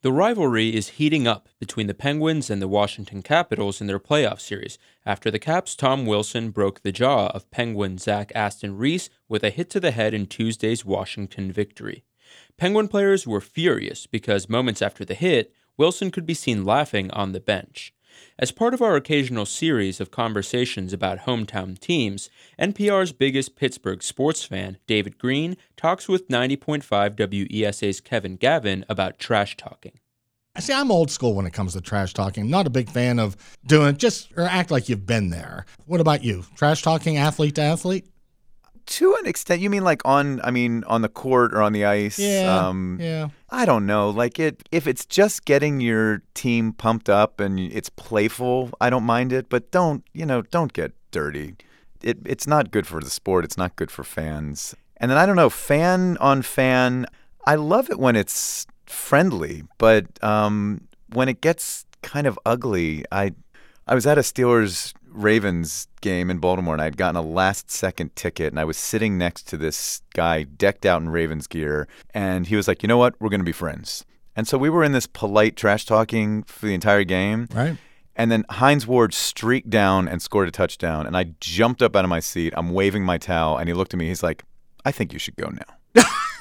The rivalry is heating up between the Penguins and the Washington Capitals in their playoff series after the Caps' Tom Wilson broke the jaw of Penguin Zach Aston Reese with a hit to the head in Tuesday's Washington victory. Penguin players were furious because moments after the hit, Wilson could be seen laughing on the bench. As part of our occasional series of conversations about hometown teams, NPR's biggest Pittsburgh sports fan, David Green, talks with 90.5 WESA's Kevin Gavin about trash talking. See, I'm old school when it comes to trash talking. I'm not a big fan of doing it just or act like you've been there. What about you? Trash talking athlete to athlete? To an extent, you mean like on the court or on the ice? Yeah. I don't know. Like if it's just getting your team pumped up and it's playful, I don't mind it. But don't get dirty. It's not good for the sport. It's not good for fans. And then I don't know, fan on fan. I love it when it's friendly, but when it gets kind of ugly, I was at a Steelers-Ravens game in Baltimore, and I had gotten a last-second ticket, and I was sitting next to this guy decked out in Ravens gear, and he was like, you know what, we're going to be friends. And so we were in this polite trash-talking for the entire game. Right. And then Hines Ward streaked down and scored a touchdown, and I jumped up out of my seat. I'm waving my towel, and he looked at me. He's like, I think you should go now.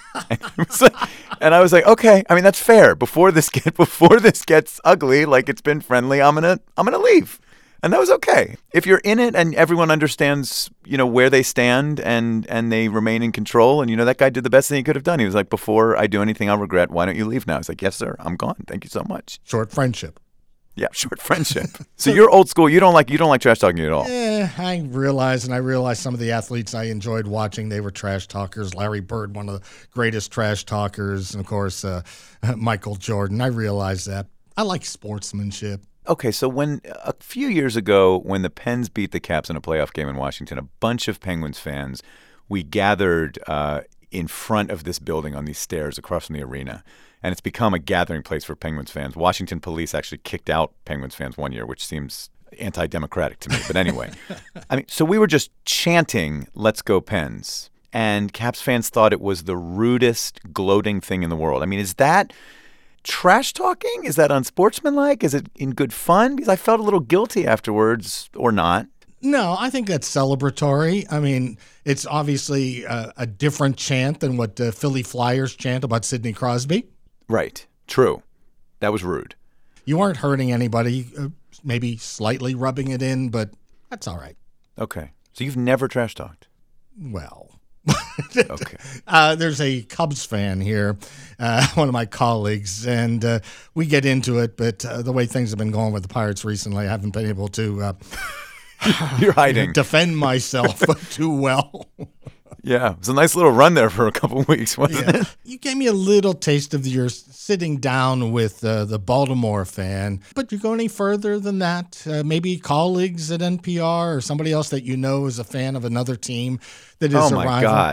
And I was like, okay. I mean, that's fair. Before this gets ugly, like it's been friendly, I'm gonna leave, and that was okay. If you're in it and everyone understands, where they stand and they remain in control, and that guy did the best thing he could have done. He was like, before I do anything I'll regret, why don't you leave now? I was like, yes, sir. I'm gone. Thank you so much. Short friendship. Yeah, short friendship. So you're old school. You don't like trash talking at all. Yeah, I realized some of the athletes I enjoyed watching, they were trash talkers. Larry Bird, one of the greatest trash talkers, and of course, Michael Jordan. I realized that. I like sportsmanship. Okay, so when a few years ago, when the Pens beat the Caps in a playoff game in Washington, a bunch of Penguins fans, we gathered in front of this building on these stairs across from the arena. And it's become a gathering place for Penguins fans. Washington police actually kicked out Penguins fans one year, which seems anti-democratic to me. But anyway, so we were just chanting, "Let's go Pens." And Caps fans thought it was the rudest, gloating thing in the world. I mean, is that trash talking? Is that unsportsmanlike? Is it in good fun? Because I felt a little guilty afterwards, or not. No, I think that's celebratory. I mean, it's obviously a different chant than what Philly Flyers chant about Sidney Crosby. Right. True. That was rude. You weren't hurting anybody, maybe slightly rubbing it in, but that's all right. Okay. So you've never trash talked? Well, okay. There's a Cubs fan here, one of my colleagues, and we get into it, but the way things have been going with the Pirates recently, I haven't been able to You're hiding. defend myself too well. Yeah, it was a nice little run there for a couple of weeks, wasn't it? You gave me a little taste of your sitting down with the Baltimore fan, but you go any further than that? Maybe colleagues at NPR or somebody else that you know is a fan of another team that is a rival?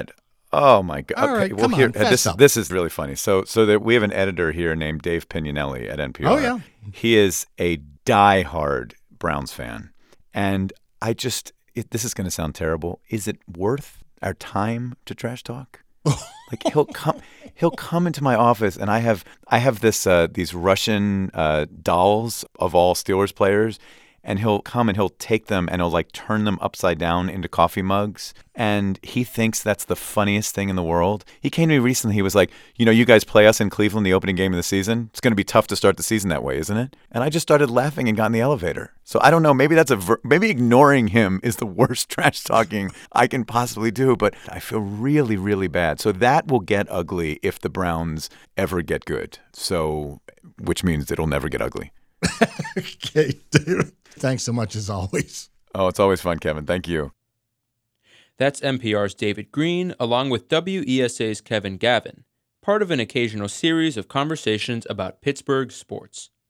Oh my God! All okay, right, well come here, on, fess up. this is really funny. So that we have an editor here named Dave Pignanelli at NPR. Oh yeah, he is a diehard Browns fan, and this is going to sound terrible. Is it worth our time to trash talk? Like he'll come into my office, and I have these Russian dolls of all Steelers players, and he'll come and he'll take them and he'll like turn them upside down into coffee mugs, and he thinks that's the funniest thing in the world. He came to me recently. He was like, you guys play us in Cleveland the opening game of the season. It's going to be tough to start the season that way, isn't it? And I just started laughing and got in the elevator. So I don't know. Maybe maybe ignoring him is the worst trash talking I can possibly do. But I feel really, really bad. So that will get ugly if the Browns ever get good. So, which means it'll never get ugly. Okay, dude. Thanks so much as always. Oh, it's always fun, Kevin. Thank you. That's NPR's David Green, along with WESA's Kevin Gavin, part of an occasional series of conversations about Pittsburgh sports.